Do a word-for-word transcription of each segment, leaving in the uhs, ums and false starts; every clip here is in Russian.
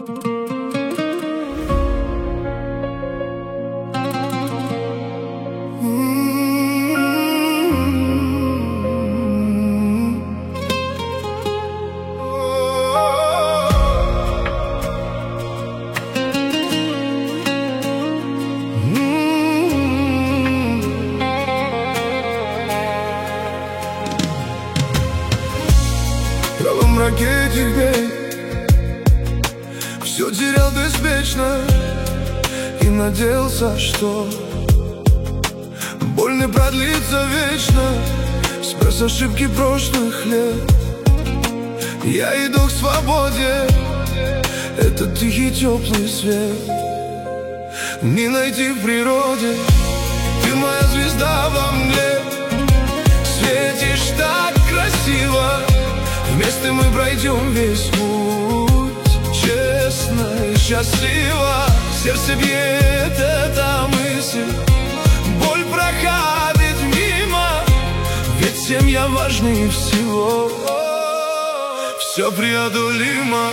Этих дней все терял беспечно и надеялся, что боль не продлится вечно. Сквозь ошибки прошлых лет я иду к свободе. Это тихий теплый свет не найти в природе. Ты моя звезда во мгле, светишь так красиво. Вместе мы пройдем весь путь, честно и счастливо. Сердце бьет эта мысль, боль проходит мимо, ведь семья важнее всего. Все преодолимо.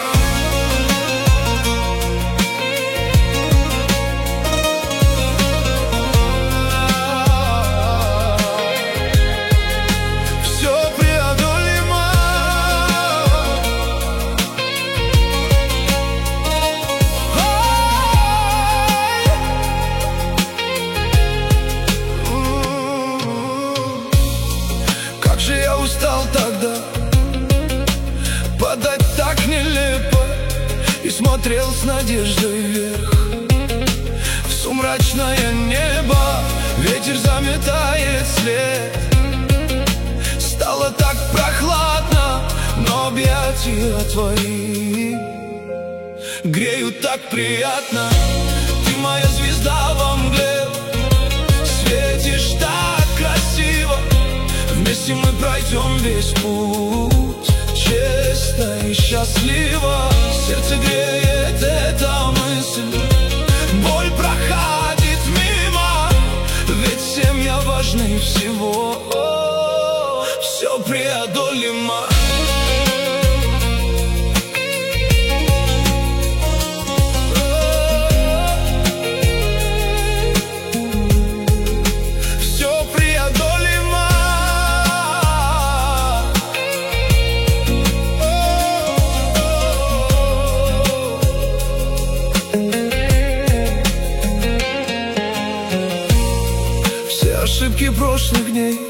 Устал тогда подать так нелепо и смотрел с надеждой вверх в сумрачное небо. Ветер заметает след. Стало так прохладно, но объятия твои греют так приятно. Ты моя звезда во мгле, светишь так красиво. Вместе мы пройдем весь путь, честно и счастливо. Сердце греет эта мысль, боль проходит мимо, ведь семья важнее всего. Все преодолимо. Ошибки прошлых дней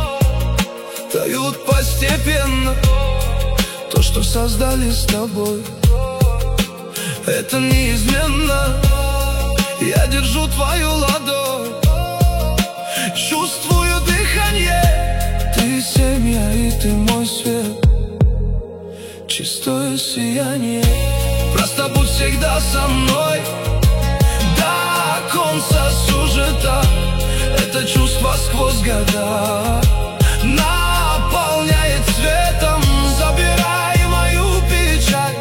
тают постепенно. То, что создали с тобой, это неизменно. Я держу твою ладонь, чувствую дыхание. Ты семья и ты мой свет, чистое сияние. Просто будь всегда со мной до конца сюжета. Это чувство сквозь года наполняет светом. Забирай мою печаль,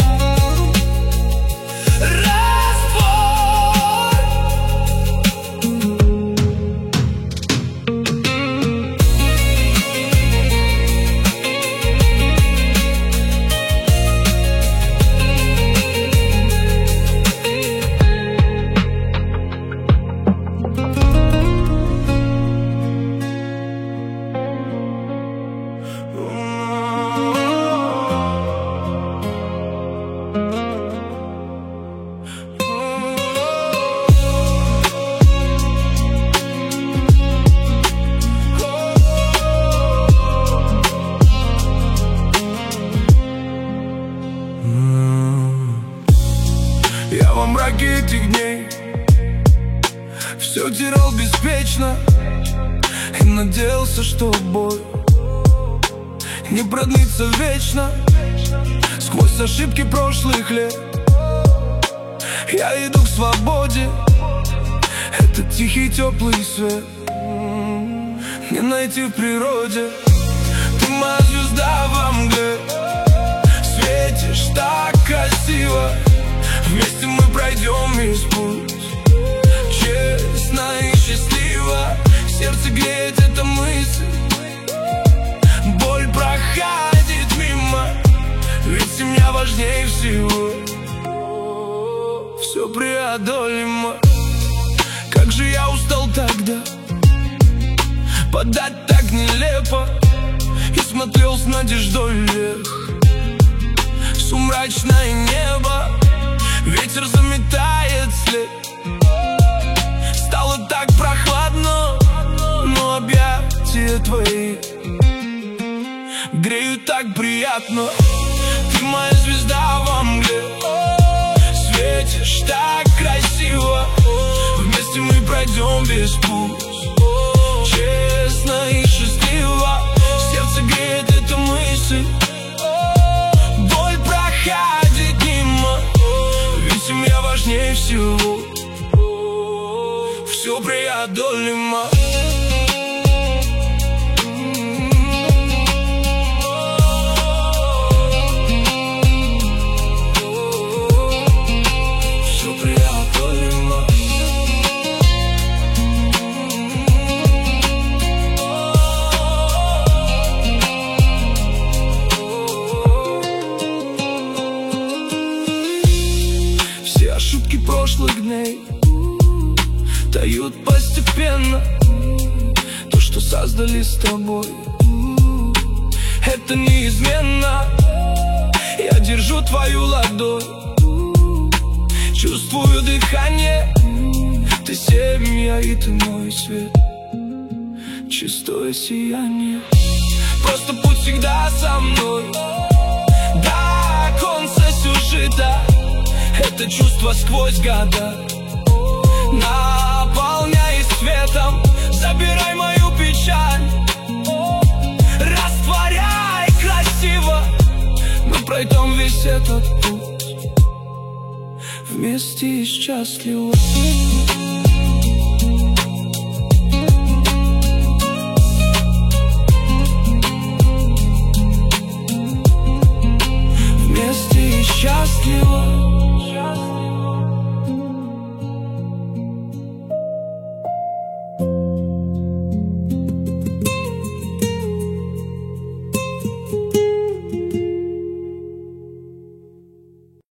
я во мраке этих дней все терял беспечно и надеялся, что боль не продлится вечно. Сквозь ошибки прошлых лет я иду к свободе. Это тихий теплый свет не найти в природе. Ты моя звезда во мгле, светишь так красиво. Вместе мы пройдем весь путь, честно и счастливо. Сердце греет эта мысль, боль проходит мимо, ведь семья важнее всего. все преодолимо. Как же я устал тогда подать так нелепо, и смотрел с надеждой вверх в сумрачное небо. Ветер заметает след, стало так прохладно, но объятия твои греют так приятно. Ты моя звезда во мгле, светишь так красиво. Вместе мы пройдем весь путь, честно и счастливо. Сердце греет эта мысль, боль проходит мимо, ведь семья важнее всего, все преодолимо. Ошибки прошлых дней тают постепенно. То, что создали с тобой, это неизменно. Я держу твою ладонь, чувствую дыхание. Ты семья и ты мой свет, чистое сияние. Просто путь всегда со мной до конца сюжета. Это чувство сквозь года наполняй светом, забирай мою печаль, растворяй красиво. Мы пройдем весь этот путь вместе и счастливо. Вместе и счастливо.